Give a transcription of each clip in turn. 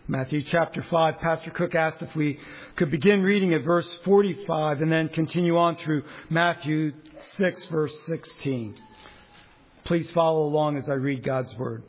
Matthew chapter 5. Pastor Cook asked if we could begin reading at verse 45 and then continue on through Matthew 6, verse 16. Please follow along as I read God's word.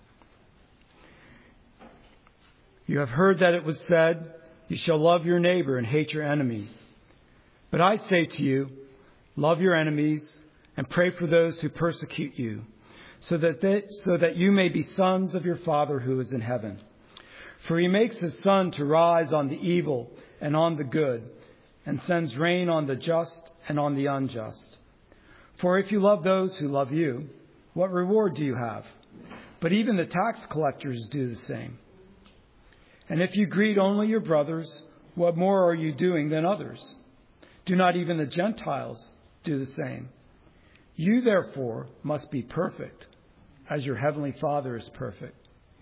You have heard that it was said, "You shall love your neighbor and hate your enemy." But I say to you, love your enemies and pray for those who persecute you, so that you may be sons of your Father who is in heaven. For he makes his sun to rise on the evil and on the good, and sends rain on the just and on the unjust. For if you love those who love you, what reward do you have? But even the tax collectors do the same. And if you greet only your brothers, what more are you doing than others? Do not even the Gentiles do the same? You therefore must be perfect, as your heavenly Father is perfect.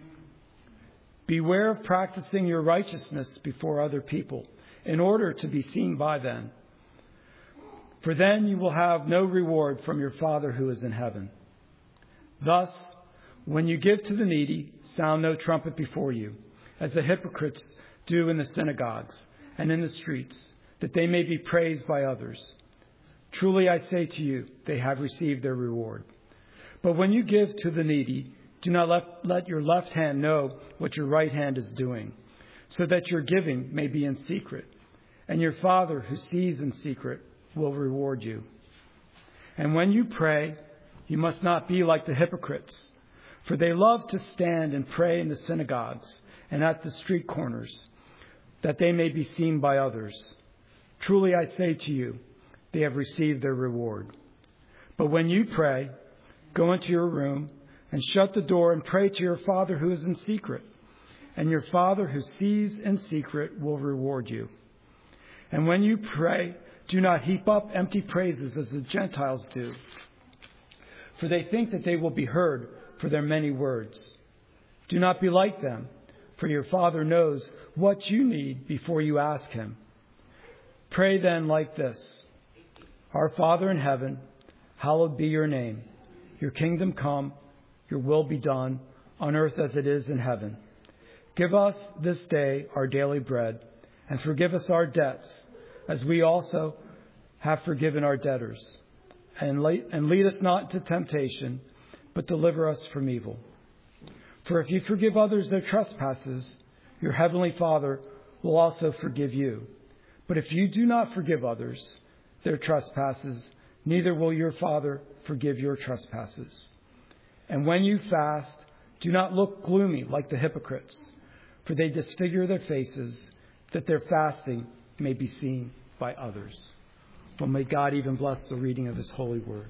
Beware of practicing your righteousness before other people, in order to be seen by them. For then you will have no reward from your Father who is in heaven. Thus, when you give to the needy, sound no trumpet before you, as the hypocrites do in the synagogues and in the streets, that they may be praised by others. Truly I say to you, they have received their reward. But when you give to the needy, do not let your left hand know what your right hand is doing, so that your giving may be in secret, and your Father who sees in secret will reward you. And when you pray, you must not be like the hypocrites, for they love to stand and pray in the synagogues and at the street corners, that they may be seen by others. Truly I say to you, they have received their reward. But when you pray, go into your room and shut the door and pray to your Father who is in secret. And your Father who sees in secret will reward you. And when you pray, do not heap up empty praises as the Gentiles do, for they think that they will be heard for their many words. Do not be like them, for your Father knows what you need before you ask him. Pray then like this: Our Father in heaven, hallowed be your name. Your kingdom come, your will be done, on earth as it is in heaven. Give us this day our daily bread, and forgive us our debts, as we also have forgiven our debtors. And lead us not into temptation, but deliver us from evil. For if you forgive others their trespasses, your heavenly Father will also forgive you. But if you do not forgive others their trespasses, neither will your Father forgive your trespasses. And when you fast, do not look gloomy like the hypocrites, for they disfigure their faces, that their fasting may be seen by others. Well, may God even bless the reading of his holy word.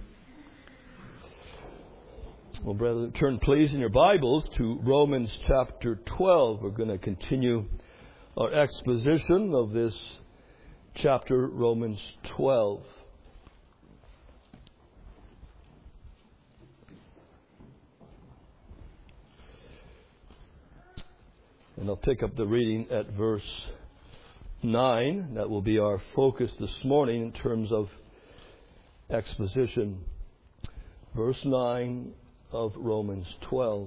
Well, brethren, turn please in your Bibles to Romans chapter 12. We're going to continue our exposition of this chapter, Romans 12. And I'll pick up the reading at verse 9. That will be our focus this morning in terms of exposition. Verse 9 of Romans 12.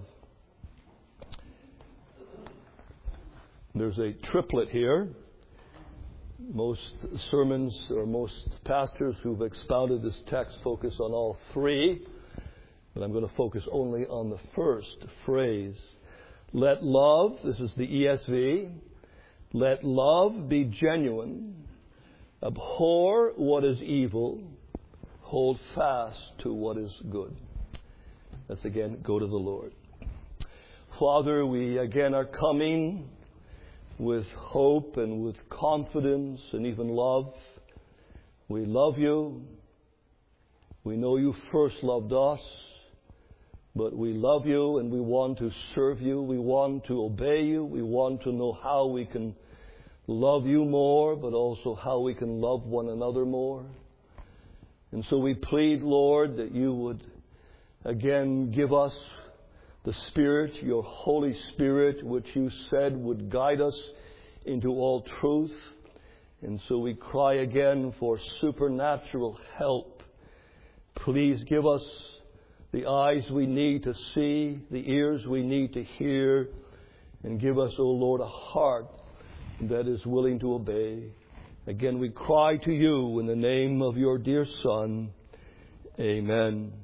There's a triplet here. Most sermons or most pastors who've expounded this text focus on all three, but I'm going to focus only on the first phrase. Let love, this is the ESV, let love be genuine, abhor what is evil, hold fast to what is good. Let's again go to the Lord. Father, we again are coming with hope and with confidence and even love. We love you. We know you first loved us. But we love you and we want to serve you. We want to obey you. We want to know how we can love you more, but also how we can love one another more. And so we plead, Lord, that you would again give us the Spirit, your Holy Spirit, which you said would guide us into all truth. And so we cry again for supernatural help. Please give us the eyes we need to see, the ears we need to hear, And give us, O Lord, a heart that is willing to obey. Again, we cry to you in the name of your dear Son. Amen.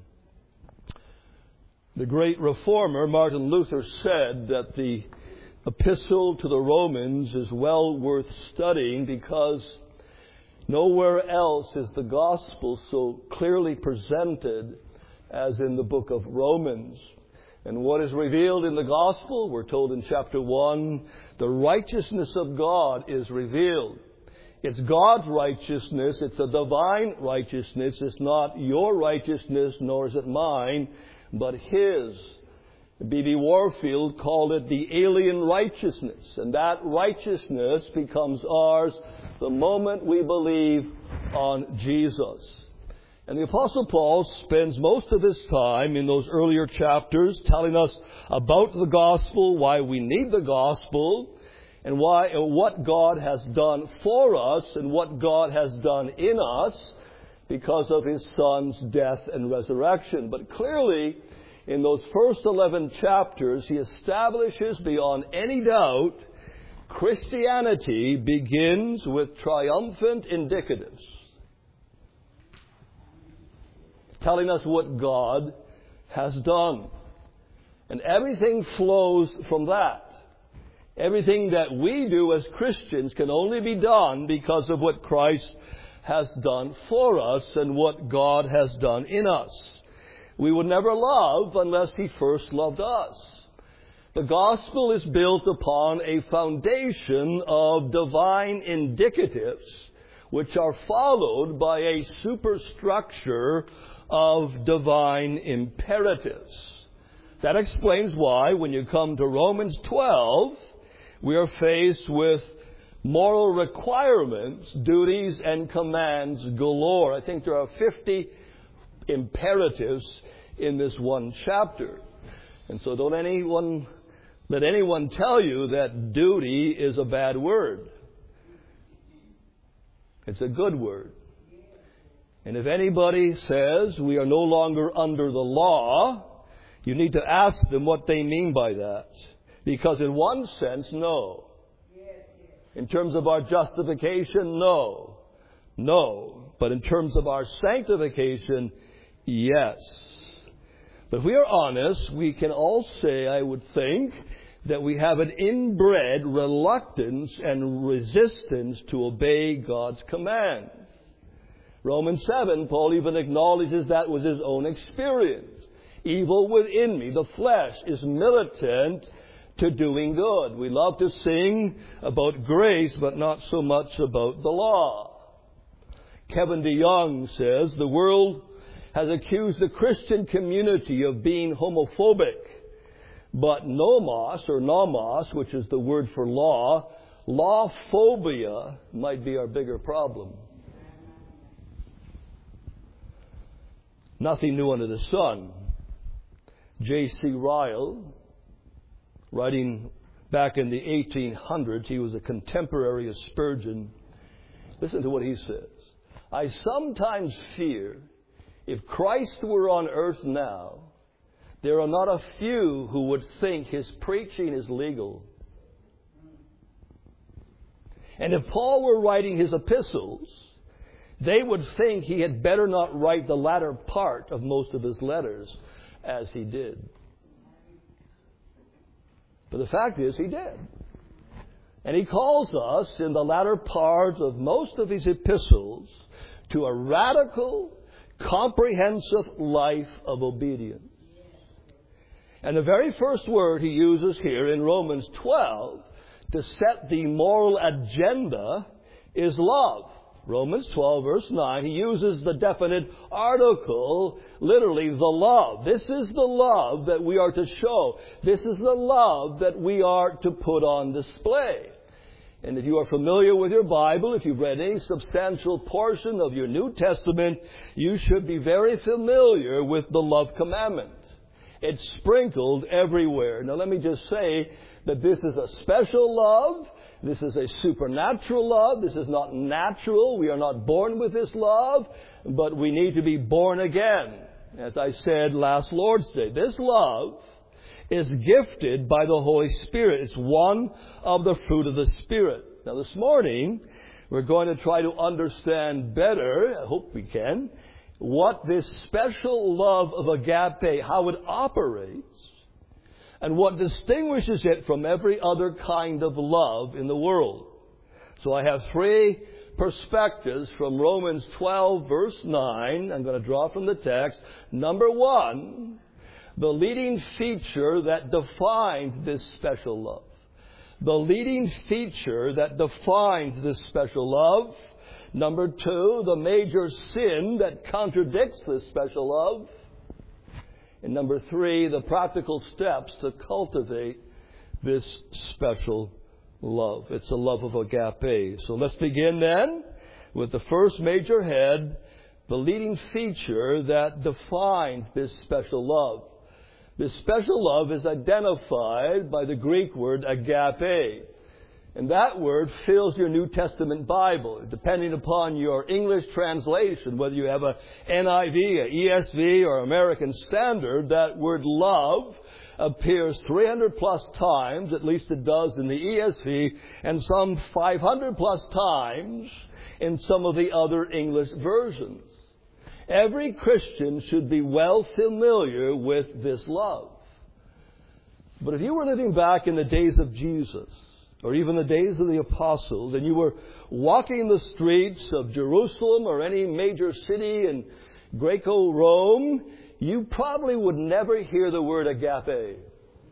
The great reformer, Martin Luther, said that the epistle to the Romans is well worth studying because nowhere else is the gospel so clearly presented as in the book of Romans. And what is revealed in the gospel? We're told in chapter 1, the righteousness of God is revealed. It's God's righteousness. It's a divine righteousness. It's not your righteousness, nor is it mine, but His. B.B. Warfield called it the alien righteousness. And that righteousness becomes ours the moment we believe on Jesus. And the Apostle Paul spends most of his time in those earlier chapters telling us about the gospel, why we need the gospel, and what God has done for us and what God has done in us because of His Son's death and resurrection. But clearly, in those first 11 chapters, he establishes beyond any doubt Christianity begins with triumphant indicatives, telling us what God has done. And everything flows from that. Everything that we do as Christians can only be done because of what Christ has done for us and what God has done in us. We would never love unless He first loved us. The gospel is built upon a foundation of divine indicatives, which are followed by a superstructure of divine imperatives. That explains why, when you come to Romans 12, we are faced with moral requirements, duties, and commands galore. I think there are 50 imperatives in this one chapter. And so don't let anyone tell you that duty is a bad word. It's a good word. And if anybody says we are no longer under the law, you need to ask them what they mean by that. Because in one sense, no. In terms of our justification, no. No. But in terms of our sanctification, yes. But if we are honest, we can all say, I would think, that we have an inbred reluctance and resistance to obey God's commands. Romans 7, Paul even acknowledges that was his own experience. Evil within me, the flesh, is militant to doing good. We love to sing about grace, but not so much about the law. Kevin DeYoung says, the world has accused the Christian community of being homophobic. But nomos, which is the word for law, lawphobia might be our bigger problem. Nothing new under the sun. J.C. Ryle, writing back in the 1800s, he was a contemporary of Spurgeon. Listen to what he says. I sometimes fear if Christ were on earth now, there are not a few who would think His preaching is legal. And if Paul were writing his epistles, they would think he had better not write the latter part of most of his letters as he did. But the fact is, he did. And he calls us in the latter part of most of his epistles to a radical, comprehensive life of obedience. And the very first word he uses here in Romans 12 to set the moral agenda is love. Romans 12, verse 9, he uses the definite article, literally the love. This is the love that we are to show. This is the love that we are to put on display. And if you are familiar with your Bible, if you've read any substantial portion of your New Testament, you should be very familiar with the love commandment. It's sprinkled everywhere. Now let me just say that this is a special love. This is a supernatural love. This is not natural. We are not born with this love, but we need to be born again. As I said last Lord's Day, this love is gifted by the Holy Spirit. It's one of the fruit of the Spirit. Now this morning, we're going to try to understand better, I hope we can, what this special love of agape, how it operates, and what distinguishes it from every other kind of love in the world. So I have three perspectives from Romans 12, verse 9. I'm going to draw from the text. Number one, the leading feature that defines this special love. The leading feature that defines this special love. Number two, the major sin that contradicts this special love. And number three, the practical steps to cultivate this special love. It's a love of agape. So let's begin then with the first major head, the leading feature that defines this special love. This special love is identified by the Greek word agape. And that word fills your New Testament Bible. Depending upon your English translation, whether you have a NIV, a ESV, or American Standard, that word love appears 300 plus times, at least it does in the ESV, and some 500 plus times in some of the other English versions. Every Christian should be well familiar with this love. But if you were living back in the days of Jesus, or even the days of the apostles, and you were walking the streets of Jerusalem or any major city in Greco-Rome, you probably would never hear the word agape.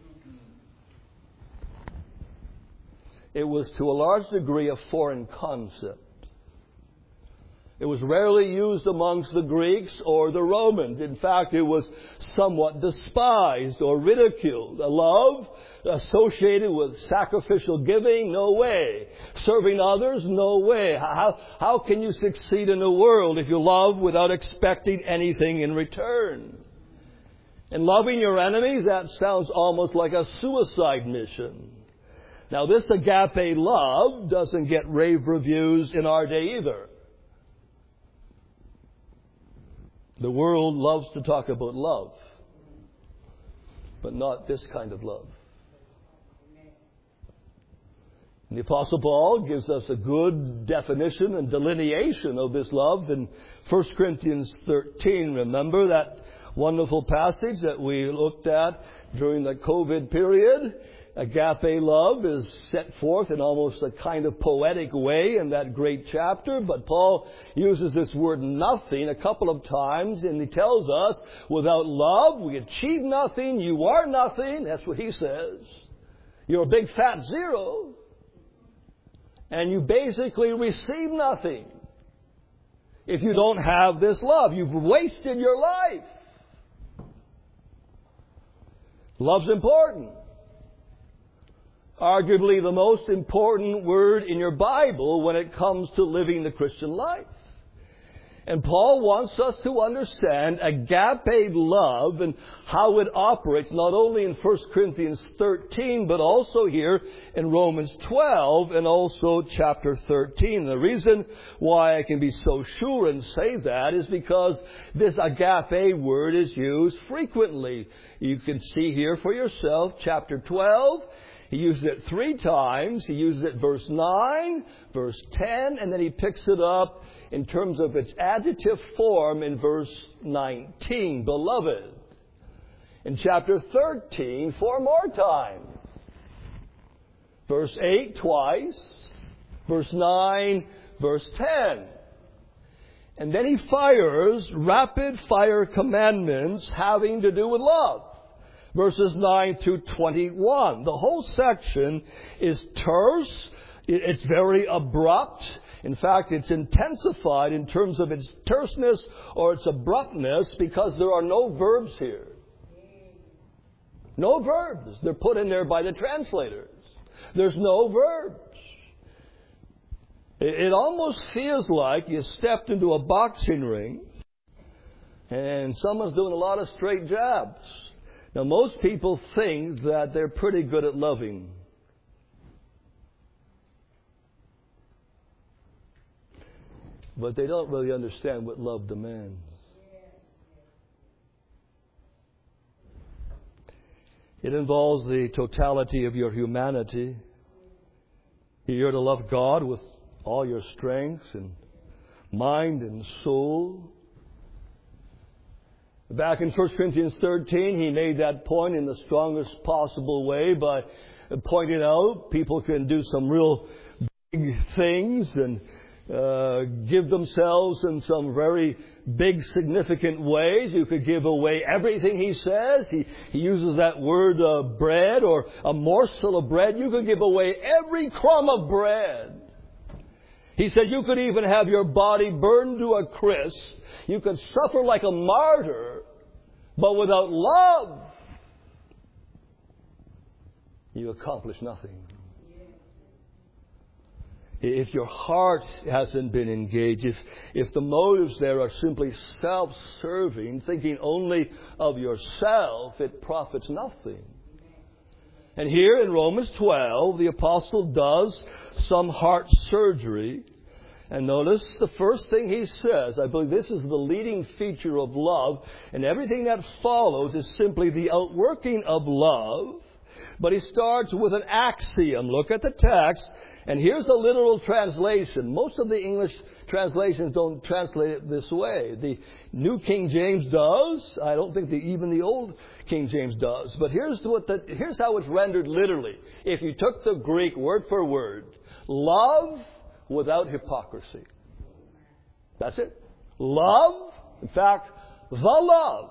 It was to a large degree a foreign concept. It was rarely used amongst the Greeks or the Romans. In fact, it was somewhat despised or ridiculed. A love associated with sacrificial giving? No way. Serving others? No way. How can you succeed in the world if you love without expecting anything in return? And loving your enemies, that sounds almost like a suicide mission. Now, this agape love doesn't get rave reviews in our day either. The world loves to talk about love, but not this kind of love. And the Apostle Paul gives us a good definition and delineation of this love in 1 Corinthians 13. Remember that wonderful passage that we looked at during the COVID period? Agape love is set forth in almost a kind of poetic way in that great chapter, but Paul uses this word nothing a couple of times, and he tells us, without love, we achieve nothing, you are nothing. That's what he says. You're a big fat zero, and you basically receive nothing. If you don't have this love, you've wasted your life. Love's important. Arguably the most important word in your Bible when it comes to living the Christian life. And Paul wants us to understand agape love and how it operates, not only in 1 Corinthians 13, but also here in Romans 12 and also chapter 13. The reason why I can be so sure and say that is because this agape word is used frequently. You can see here for yourself, chapter 12. He uses it 3 times. He uses it verse 9, verse 10, and then he picks it up in terms of its adjective form in verse 19, beloved. In chapter 13, 4 more times. Verse 8 twice, verse 9, verse 10. And then he fires rapid fire commandments having to do with love. Verses 9 through 21. The whole section is terse. It's very abrupt. In fact, it's intensified in terms of its terseness or its abruptness because there are no verbs here. No verbs. They're put in there by the translators. There's no verbs. It almost feels like you stepped into a boxing ring and someone's doing a lot of straight jabs. Now, most people think that they're pretty good at loving. But they don't really understand what love demands. It involves the totality of your humanity. You're to love God with all your strength and mind and soul. Back in 1 Corinthians 13, he made that point in the strongest possible way by pointing out people can do some real big things and give themselves in some very big, significant ways. You could give away everything, he says. He uses that word bread or a morsel of bread. You could give away every crumb of bread. He said you could even have your body burned to a crisp. You could suffer like a martyr, but without love, you accomplish nothing. If your heart hasn't been engaged, if the motives there are simply self-serving, thinking only of yourself, it profits nothing. And here in Romans 12, the apostle does some heart surgery. And notice the first thing he says, I believe this is the leading feature of love, and everything that follows is simply the outworking of love. But he starts with an axiom. Look at the text, and here's the literal translation. Most of the English translations don't translate it this way. The New King James does. I don't think even the Old King James does. But here's how it's rendered literally. If you took the Greek word for word, love without hypocrisy. That's it. Love, in fact, the love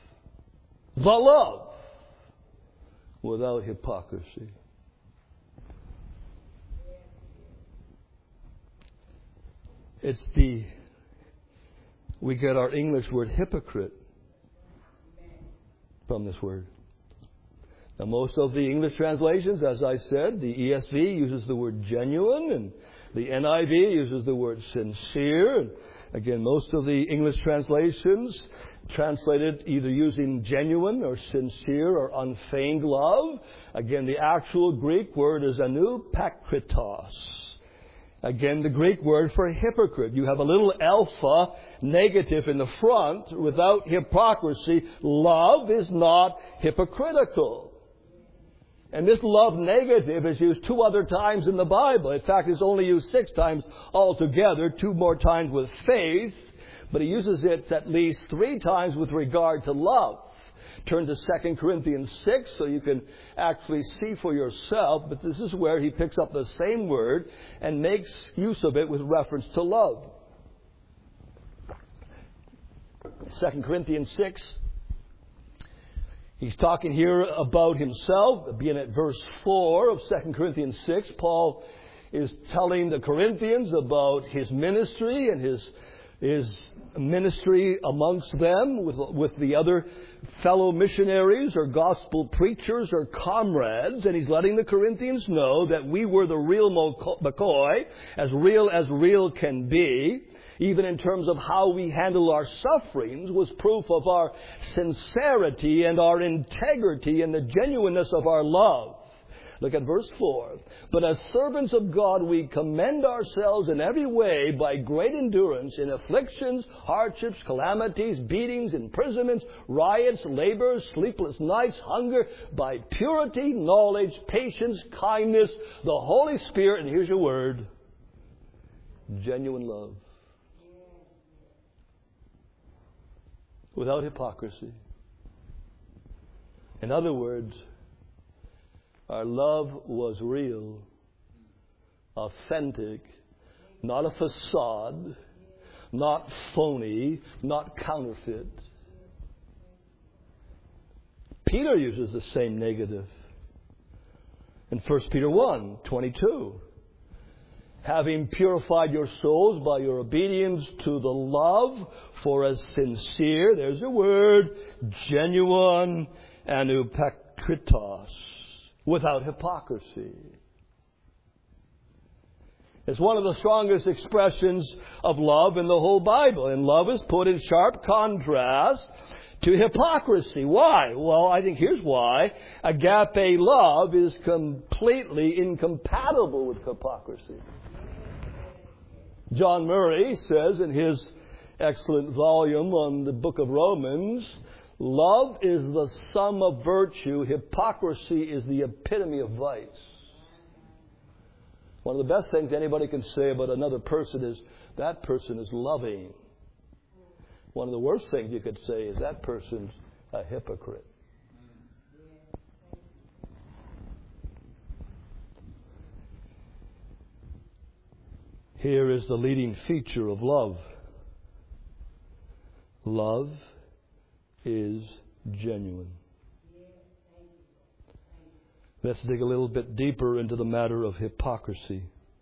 without hypocrisy. We get our English word hypocrite from this word. Now, most of the English translations, as I said, the ESV uses the word genuine, and the NIV uses the word sincere. And again, most of the English translations translated either using genuine or sincere or unfeigned love. Again, the actual Greek word is anupakritos. Again, the Greek word for hypocrite. You have a little alpha negative in the front. Without hypocrisy, love is not hypocritical. And this love negative is used 2 other times in the Bible. In fact, it's only used 6 times altogether, 2 more times with faith. But he uses it at least 3 times with regard to love. Turn to 2 Corinthians 6 so you can actually see for yourself. But this is where he picks up the same word and makes use of it with reference to love. 2 Corinthians 6. He's talking here about himself. Being at verse 4 of 2 Corinthians 6, Paul is telling the Corinthians about his ministry and his ministry amongst them with the other fellow missionaries or gospel preachers or comrades. And he's letting the Corinthians know that we were the real McCoy, as real can be. Even in terms of how we handle our sufferings, was proof of our sincerity and our integrity and the genuineness of our love. Look at verse 4. But as servants of God, we commend ourselves in every way by great endurance in afflictions, hardships, calamities, beatings, imprisonments, riots, labors, sleepless nights, hunger, by purity, knowledge, patience, kindness, the Holy Spirit, and here's your word, genuine love. Without hypocrisy. In other words, our love was real, authentic, not a facade, not phony, not counterfeit. Peter uses the same negative in 1 Peter 1:22. Having purified your souls by your obedience to the love, for as sincere, there's a word, genuine, anupakritos, without hypocrisy. It's one of the strongest expressions of love in the whole Bible. And love is put in sharp contrast to hypocrisy. Why? Well, I think here's why. Agape love is completely incompatible with hypocrisy. John Murray says in his excellent volume on the book of Romans, Love is the sum of virtue. Hypocrisy is the epitome of vice. One of the best things anybody can say about another person is, that person is loving. One of the worst things you could say is, that person's a hypocrite. Here is the leading feature of love. Love is genuine. Let's dig a little bit deeper into the matter of hypocrisy.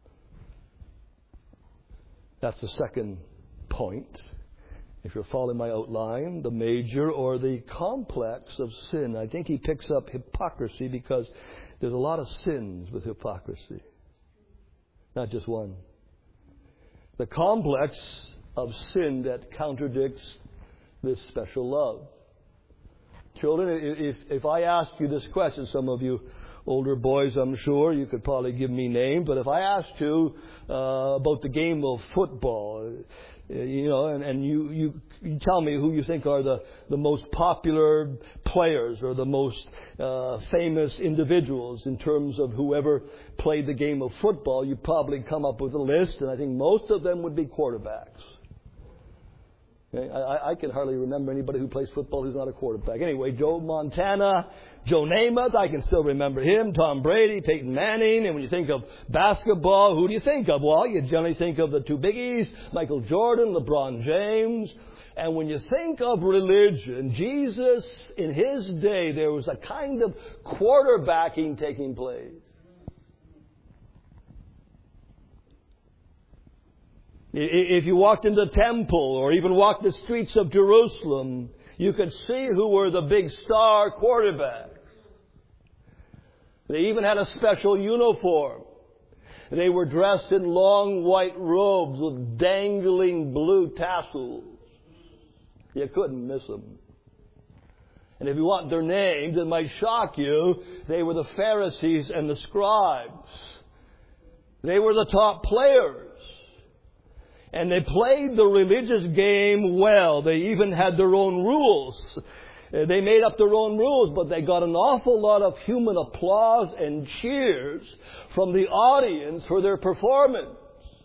That's the second point. If you're following my outline, the major or the complex of sin. I think he picks up hypocrisy because there's a lot of sins with hypocrisy. Not just one. The complex of sin that contradicts this special love. Children, if I asked you this question, some of you older boys, I'm sure, you could probably give me names, but if I asked you about the game of football, and you tell me who you think are the most popular players or the most famous individuals in terms of whoever played the game of football, you'd probably come up with a list, and I think most of them would be quarterbacks. Okay? I can hardly remember anybody who plays football who's not a quarterback. Anyway, Joe Montana, Joe Namath, I can still remember him, Tom Brady, Peyton Manning. And when you think of basketball, who do you think of? Well, you generally think of the two biggies, Michael Jordan, LeBron James. And when you think of religion, Jesus, in his day, there was a kind of quarterbacking taking place. If you walked into the temple or even walked the streets of Jerusalem, you could see who were the big star quarterbacks. They even had a special uniform. They were dressed in long white robes with dangling blue tassels. You couldn't miss them. And if you want their names, it might shock you, they were the Pharisees and the scribes. They were the top players. And they played the religious game well. They even had their own rules. They made up their own rules, but they got an awful lot of human applause and cheers from the audience for their performance.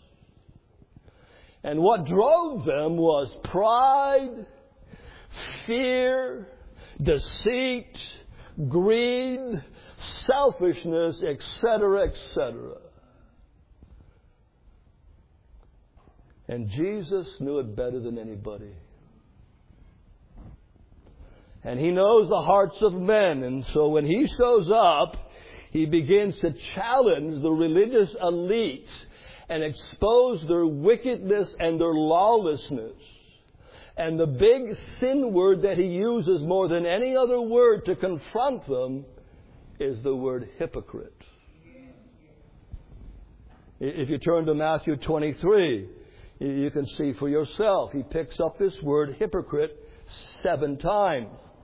And what drove them was pride, fear, deceit, greed, selfishness, etc., etc. And Jesus knew it better than anybody. And He knows the hearts of men. And so when He shows up, He begins to challenge the religious elite and expose their wickedness and their lawlessness. And the big sin word that He uses more than any other word to confront them is the word hypocrite. If you turn to Matthew 23, you can see for yourself. He picks up this word hypocrite 7 times.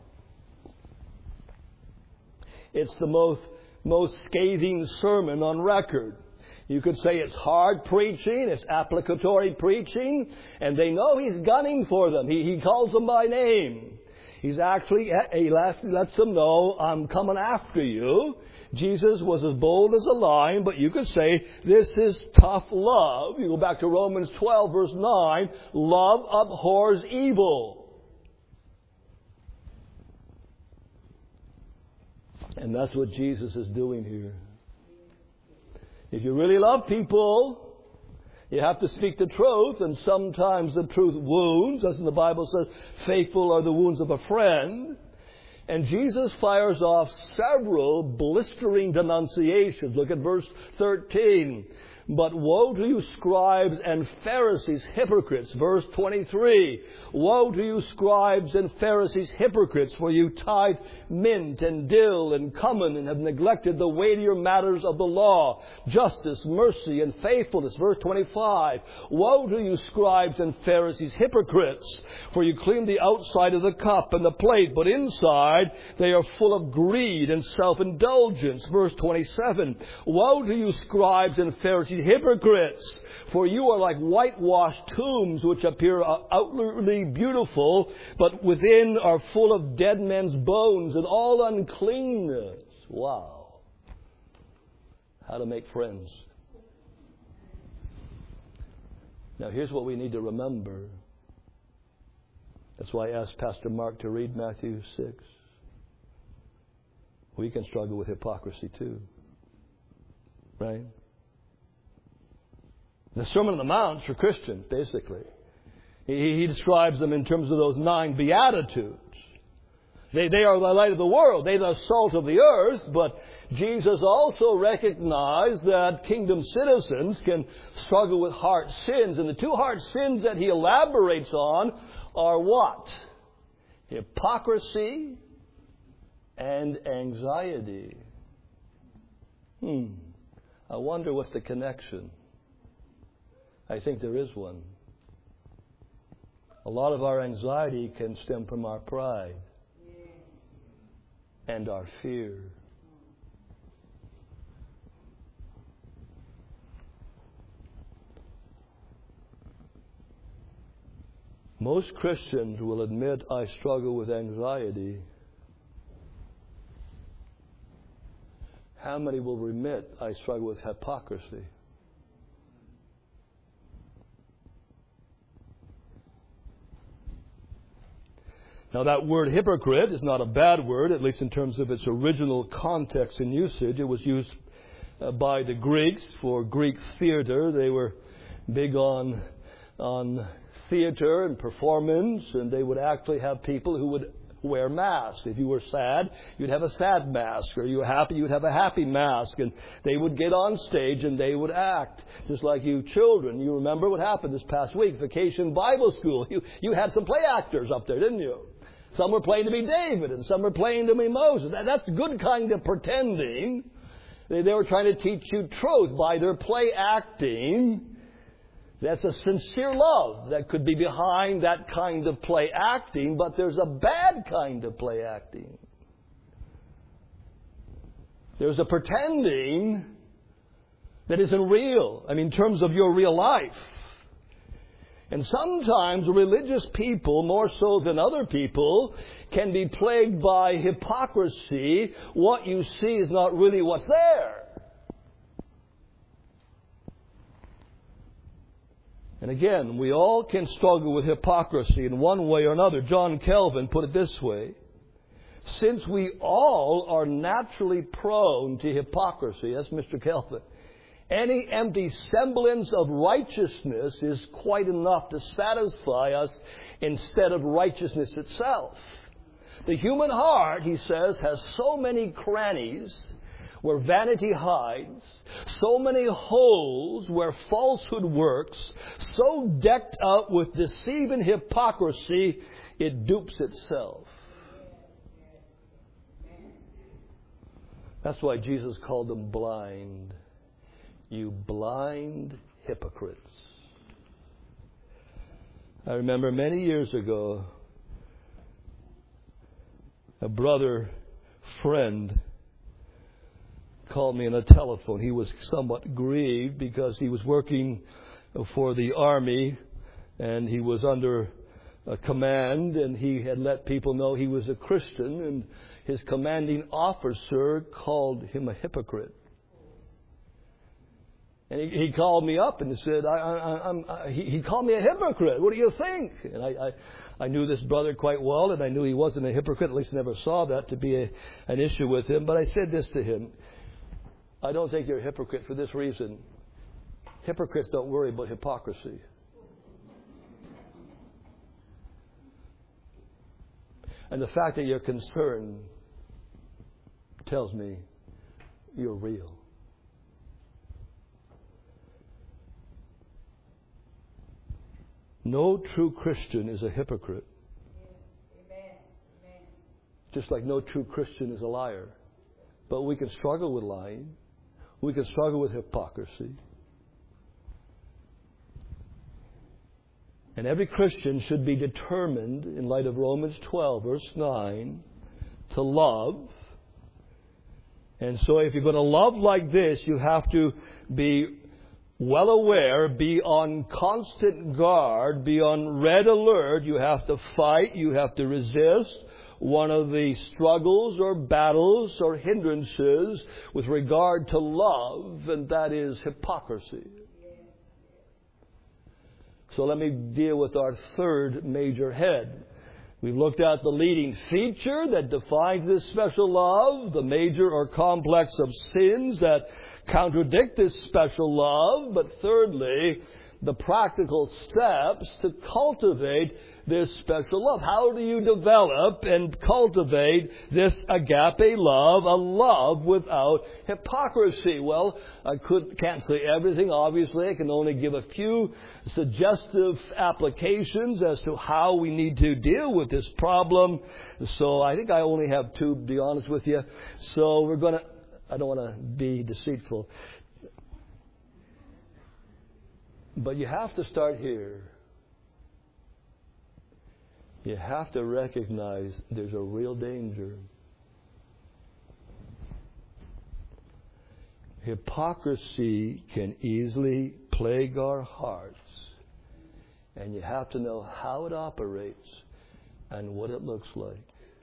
It's the most scathing sermon on record. You could say it's hard preaching, it's applicatory preaching, and they know He's gunning for them. He calls them by name. He lets them know, I'm coming after you. Jesus was as bold as a lion, but you could say this is tough love. You go back to Romans 12, verse 9. Love abhors evil. And that's what Jesus is doing here. If you really love people, you have to speak the truth, and sometimes the truth wounds, as the Bible says, faithful are the wounds of a friend. And Jesus fires off several blistering denunciations. Look at verse 13. But woe to you, scribes and Pharisees, hypocrites. Verse 23. Woe to you, scribes and Pharisees, hypocrites, for you tithe mint and dill and cumin and have neglected the weightier matters of the law, justice, mercy, and faithfulness. Verse 25. Woe to you, scribes and Pharisees, hypocrites, for you clean the outside of the cup and the plate, but inside they are full of greed and self-indulgence. Verse 27. Woe to you, scribes and Pharisees, wretched hypocrites, for you are like whitewashed tombs, which appear outwardly beautiful, but within are full of dead men's bones and all uncleanness. Wow. How to make friends. Now here's what we need to remember. That's why I asked Pastor Mark to read Matthew 6. We can struggle with hypocrisy too. Right? The Sermon on the Mount for Christians, basically. He describes them in terms of those 9 Beatitudes. They are the light of the world. They are the salt of the earth. But Jesus also recognized that kingdom citizens can struggle with heart sins. And the 2 heart sins that he elaborates on are what? Hypocrisy and anxiety. I wonder what's the connection. I think there is one. A lot of our anxiety can stem from our pride and our fear. Most Christians will admit, I struggle with anxiety. How many will admit, I struggle with hypocrisy? Now that word hypocrite is not a bad word, at least in terms of its original context and usage. It was used by the Greeks for Greek theater. They were big on theater and performance, and they would actually have people who would wear masks. If you were sad, you'd have a sad mask, or you were happy, you'd have a happy mask, and they would get on stage and they would act just like you children. You remember what happened this past week, Vacation Bible School. You had some play actors up there, didn't you? Some were playing to be David, and some were playing to be Moses. That's a good kind of pretending. They were trying to teach you truth by their play acting. That's a sincere love that could be behind that kind of play acting, but there's a bad kind of play acting. There's a pretending that isn't real. I mean, in terms of your real life. And sometimes religious people, more so than other people, can be plagued by hypocrisy. What you see is not really what's there. And again, we all can struggle with hypocrisy in one way or another. John Calvin put it this way: since we all are naturally prone to hypocrisy, that's Mr. Calvin, any empty semblance of righteousness is quite enough to satisfy us instead of righteousness itself. The human heart, he says, has so many crannies where vanity hides, so many holes where falsehood works, so decked out with deceit and hypocrisy, it dupes itself. That's why Jesus called them blind. You blind hypocrites. I remember many years ago, a brother friend called me on a telephone. He was somewhat grieved because he was working for the army and he was under a command, and he had let people know he was a Christian, and his commanding officer called him a hypocrite. And he called me up and he said, he called me a hypocrite. What do you think? And I knew this brother quite well, and I knew he wasn't a hypocrite. At least I never saw that to be an issue with him. But I said this to him: I don't think you're a hypocrite for this reason. Hypocrites don't worry about hypocrisy. And the fact that you're concerned tells me you're real. No true Christian is a hypocrite. Amen. Just like no true Christian is a liar. But we can struggle with lying. We can struggle with hypocrisy. And every Christian should be determined, in light of Romans 12, verse 9, to love. And so if you're going to love like this, you have to be well aware, be on constant guard, be on red alert. You have to fight, you have to resist one of the struggles or battles or hindrances with regard to love, and that is hypocrisy. So let me deal with our third major head. We've looked at the leading feature that defines this special love, the major or complex of sins that contradict this special love, but thirdly, the practical steps to cultivate this special love. How do you develop and cultivate this agape love, a love without hypocrisy? Well, I can't say everything, obviously. I can only give a few suggestive applications as to how we need to deal with this problem. So I think I only have two, to be honest with you. So I don't want to be deceitful. But you have to start here. You have to recognize there's a real danger. Hypocrisy can easily plague our hearts. And you have to know how it operates and what it looks like.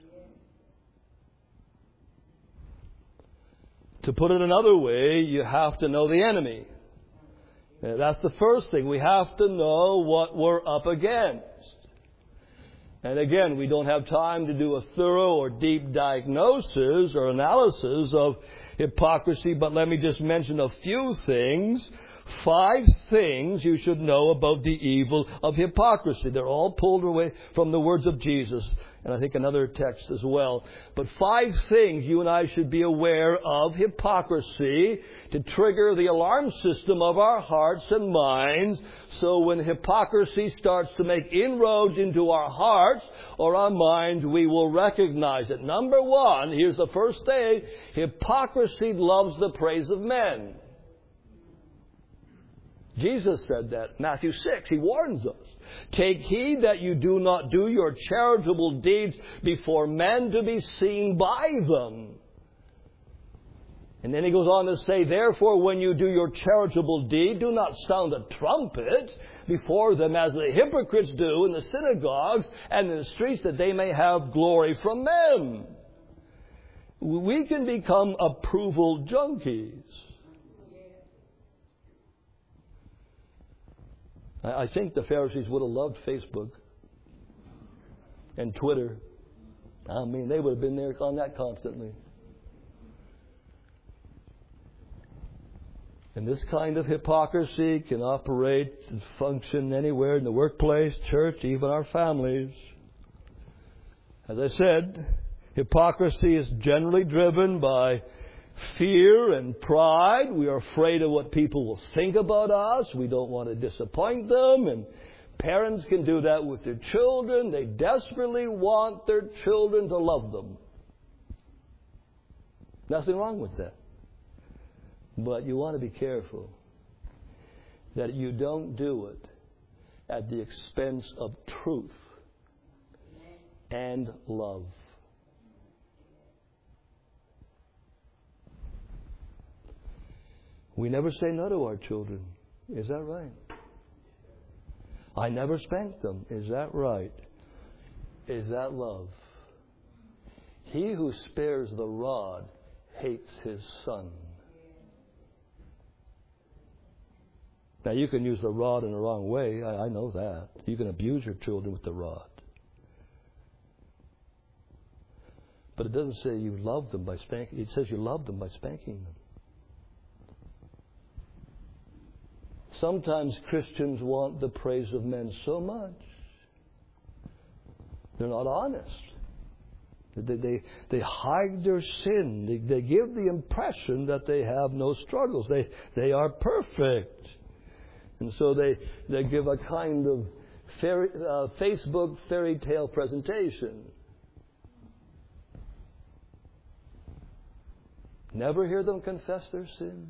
To put it another way, you have to know the enemy. That's the first thing. We have to know what we're up against. And again, we don't have time to do a thorough or deep diagnosis or analysis of hypocrisy, but let me just mention a few things. 5 things you should know about the evil of hypocrisy. They're all pulled away from the words of Jesus, and I think another text as well. But 5 things you and I should be aware of hypocrisy to trigger the alarm system of our hearts and minds, so when hypocrisy starts to make inroads into our hearts or our minds, we will recognize it. Number 1, here's the first thing: hypocrisy loves the praise of men. Jesus said that, Matthew 6. He warns us. Take heed that you do not do your charitable deeds before men to be seen by them. And then he goes on to say, therefore, when you do your charitable deed, do not sound a trumpet before them as the hypocrites do in the synagogues and in the streets, that they may have glory from men. We can become approval junkies. I think the Pharisees would have loved Facebook and Twitter. I mean, they would have been there on that constantly. And this kind of hypocrisy can operate and function anywhere in the workplace, church, even our families. As I said, hypocrisy is generally driven by fear and pride. We are afraid of what people will think about us. We don't want to disappoint them. And parents can do that with their children. They desperately want their children to love them. Nothing wrong with that. But you want to be careful that you don't do it at the expense of truth and love. We never say no to our children. Is that right? I never spank them. Is that right? Is that love? He who spares the rod hates his son. Now, you can use the rod in the wrong way. I know that. You can abuse your children with the rod. But it doesn't say you love them by spanking. It says you love them by spanking them. Sometimes Christians want the praise of men so much. They're not honest. They hide their sin. They give the impression that they have no struggles. They are perfect. And so they give a kind of Facebook fairy tale presentation. Never hear them confess their sin.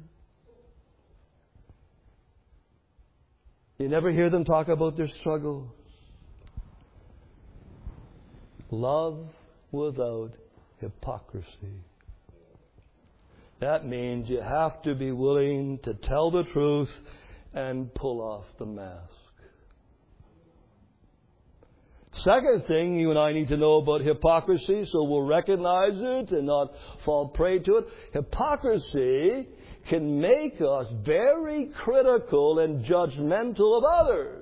You never hear them talk about their struggles. Love without hypocrisy. That means you have to be willing to tell the truth and pull off the mask. Second thing you and I need to know about hypocrisy, so we'll recognize it and not fall prey to it. Hypocrisy can make us very critical and judgmental of others.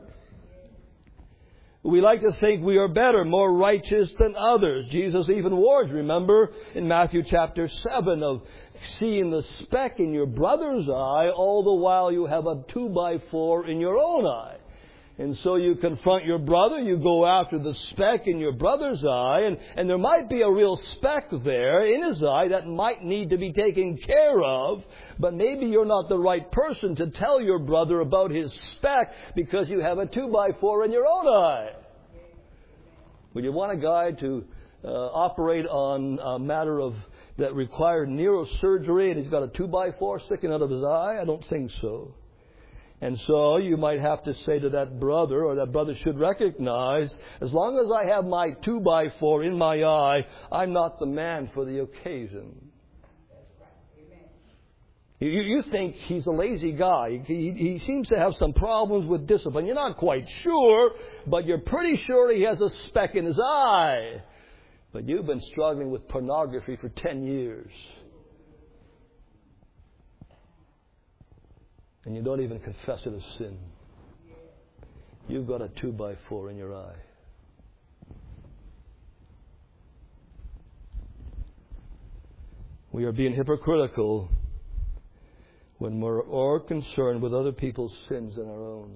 We like to think we are better, more righteous than others. Jesus even warned, remember, in Matthew chapter 7 of seeing the speck in your brother's eye all the while you have a 2x4 in your own eye. And so you confront your brother, you go after the speck in your brother's eye, and there might be a real speck there in his eye that might need to be taken care of, but maybe you're not the right person to tell your brother about his speck because you have a 2x4 in your own eye. Would you want a guy to operate on a matter of that required neurosurgery and he's got a 2x4 sticking out of his eye? I don't think so. And so you might have to say to that brother, or that brother should recognize, as long as I have my 2x4 in my eye, I'm not the man for the occasion. You think he's a lazy guy. He seems to have some problems with discipline. You're not quite sure, but you're pretty sure he has a speck in his eye. But you've been struggling with pornography for 10 years. And you don't even confess it as sin. You've got a 2x4 in your eye. We are being hypocritical when we're more concerned with other people's sins than our own.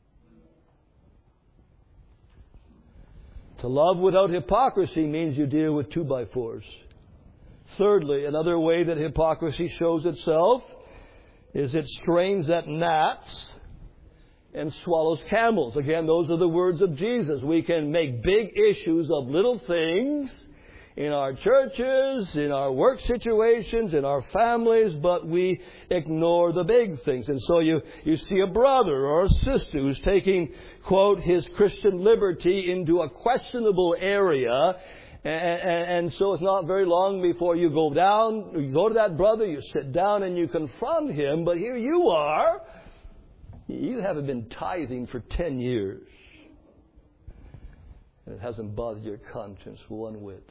To love without hypocrisy means you deal with 2x4s. Thirdly, another way that hypocrisy shows itself is it strains at gnats and swallows camels. Again, those are the words of Jesus. We can make big issues of little things in our churches, in our work situations, in our families, but we ignore the big things. And so you see a brother or a sister who's taking, quote, his Christian liberty into a questionable area. And so it's not very long before you go to that brother, you sit down and you confront him, but here you are. You haven't been tithing for 10 years. And it hasn't bothered your conscience one whit.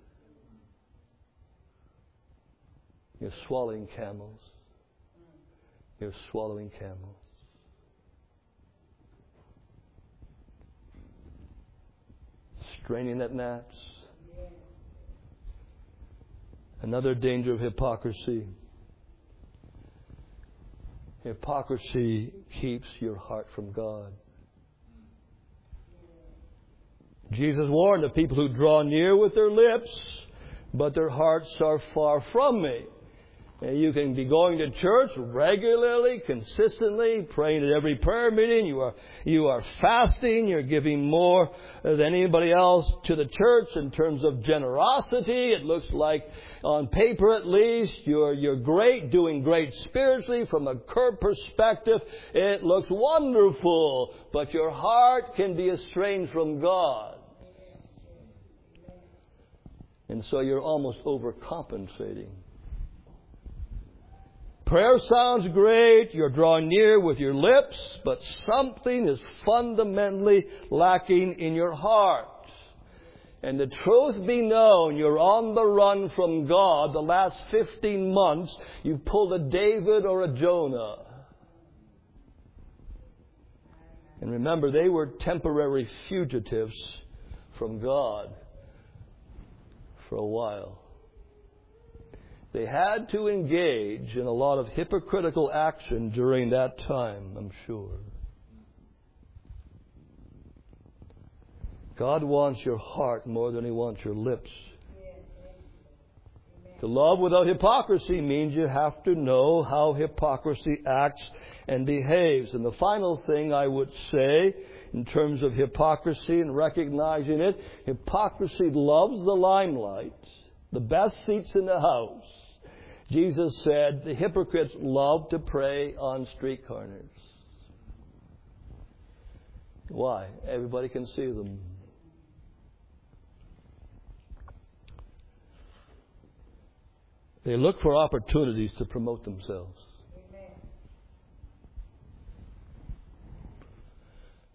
You're swallowing camels. You're swallowing camels. Straining at gnats. Another danger of hypocrisy. Hypocrisy keeps your heart from God. Jesus warned the people who draw near with their lips, but their hearts are far from me. And you can be going to church regularly, consistently, praying at every prayer meeting. You are fasting. You're giving more than anybody else to the church in terms of generosity. It looks like, on paper at least, you're great, doing great spiritually. From a curb perspective, it looks wonderful. But your heart can be estranged from God. And so you're almost overcompensating. Prayer sounds great. You're drawing near with your lips, but something is fundamentally lacking in your heart. And the truth be known, you're on the run from God. The last 15 months, you've pulled a David or a Jonah. And remember, they were temporary fugitives from God for a while. They had to engage in a lot of hypocritical action during that time, I'm sure. God wants your heart more than He wants your lips. To love without hypocrisy means you have to know how hypocrisy acts and behaves. And the final thing I would say in terms of hypocrisy and recognizing it, hypocrisy loves the limelight, the best seats in the house. Jesus said the hypocrites love to pray on street corners. Why? Everybody can see them. They look for opportunities to promote themselves.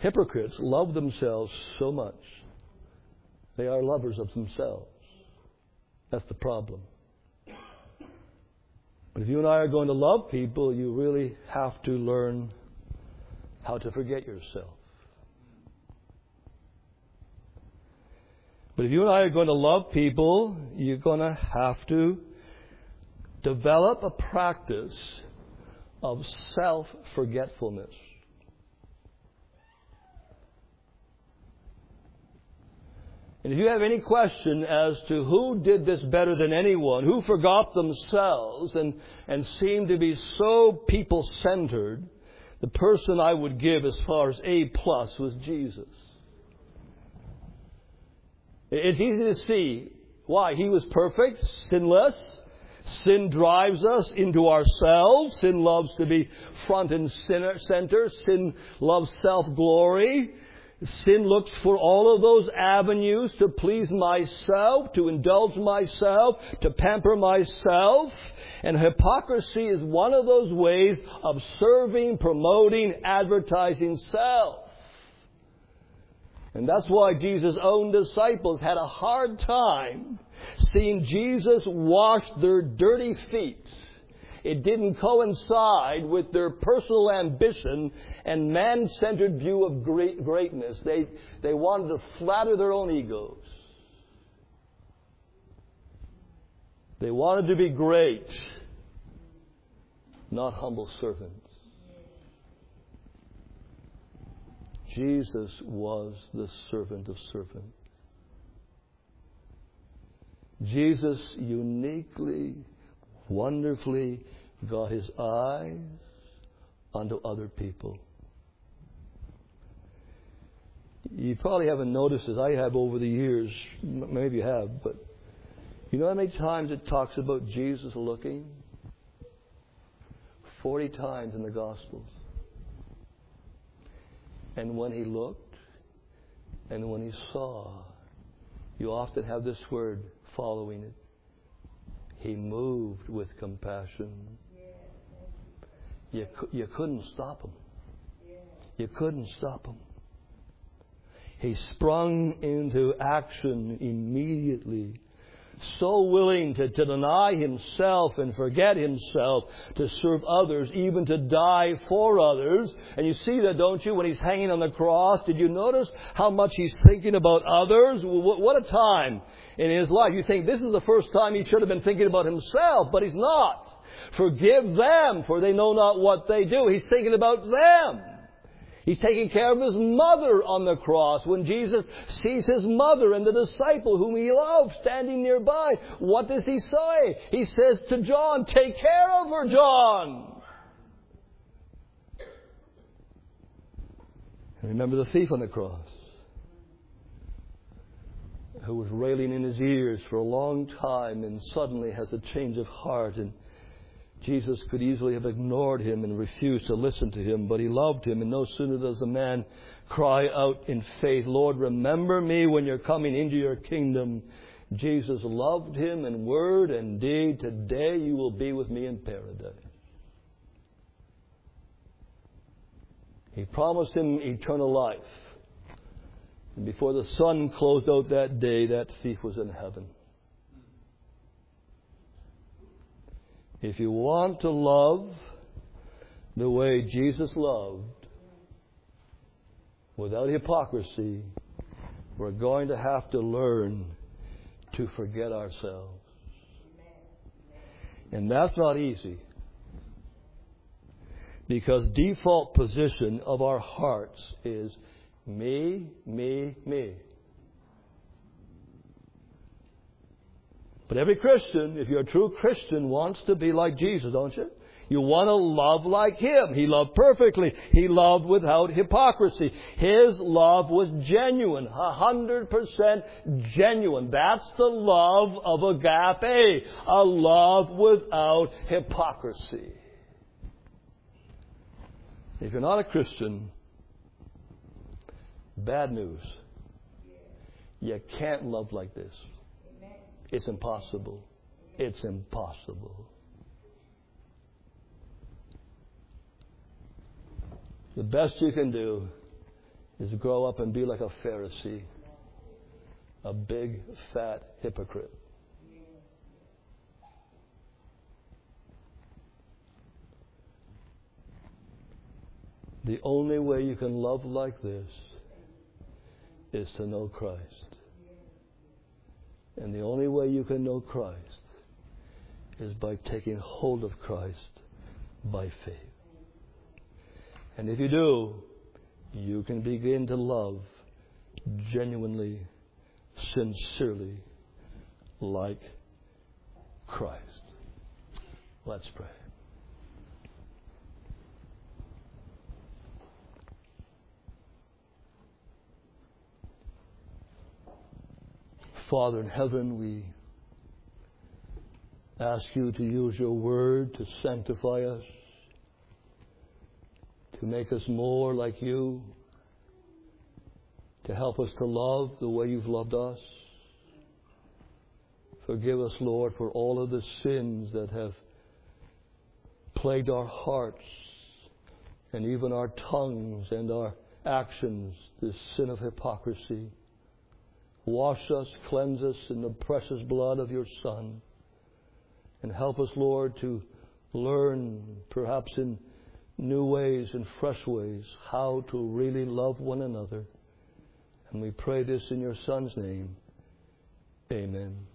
Hypocrites love themselves so much. They are lovers of themselves. That's the problem. But if you and I are going to love people, you really have to learn how to forget yourself. But if you and I are going to love people, you're going to have to develop a practice of self-forgetfulness. And if you have any question as to who did this better than anyone, who forgot themselves and seemed to be so people-centered, the person I would give as far as A+ was Jesus. It's easy to see why. He was perfect, sinless. Sin drives us into ourselves. Sin loves to be front and center. Sin loves self-glory. Sin looks for all of those avenues to please myself, to indulge myself, to pamper myself. And hypocrisy is one of those ways of serving, promoting, advertising self. And that's why Jesus' own disciples had a hard time seeing Jesus wash their dirty feet. It didn't coincide with their personal ambition and man-centered view of greatness. They wanted to flatter their own egos. They wanted to be great, not humble servants. Jesus was the servant of servants. Jesus uniquely, wonderfully got his eyes onto other people. You probably haven't noticed, as I have over the years, maybe you have, but you know how many times it talks about Jesus looking? 40 times in the Gospels. And when he looked, and when he saw, you often have this word following it. He moved with compassion. You couldn't stop him. You couldn't stop him. He sprung into action immediately. So willing to deny himself and forget himself to serve others, even to die for others. And you see that, don't you, when he's hanging on the cross? Did you notice how much he's thinking about others? What a time in his life. You think this is the first time he should have been thinking about himself, but he's not. Forgive them, for they know not what they do. He's thinking about them. He's taking care of his mother on the cross. When Jesus sees his mother and the disciple whom he loved standing nearby, what does he say? He says to John, "Take care of her, John." And remember the thief on the cross, who was railing in his ears for a long time and suddenly has a change of heart, and Jesus could easily have ignored him and refused to listen to him, but he loved him. And no sooner does the man cry out in faith, "Lord, remember me when you're coming into your kingdom." Jesus loved him in word and deed. "Today you will be with me in paradise." He promised him eternal life. And before the sun closed out that day, that thief was in heaven. If you want to love the way Jesus loved, without hypocrisy, we're going to have to learn to forget ourselves. And that's not easy. Because default position of our hearts is me, me, me. But every Christian, if you're a true Christian, wants to be like Jesus, don't you? You want to love like him. He loved perfectly. He loved without hypocrisy. His love was genuine, 100% genuine. That's the love of agape, a love without hypocrisy. If you're not a Christian, bad news. You can't love like this. It's impossible. It's impossible. The best you can do is grow up and be like a Pharisee, a big, fat hypocrite. The only way you can love like this is to know Christ. And the only way you can know Christ is by taking hold of Christ by faith. And if you do, you can begin to love genuinely, sincerely, like Christ. Let's pray. Father in heaven, we ask you to use your word to sanctify us, to make us more like you, to help us to love the way you've loved us. Forgive us, Lord, for all of the sins that have plagued our hearts and even our tongues and our actions, this sin of hypocrisy. Wash us, cleanse us in the precious blood of your Son. And help us, Lord, to learn, perhaps in new ways and fresh ways, how to really love one another. And we pray this in your Son's name. Amen.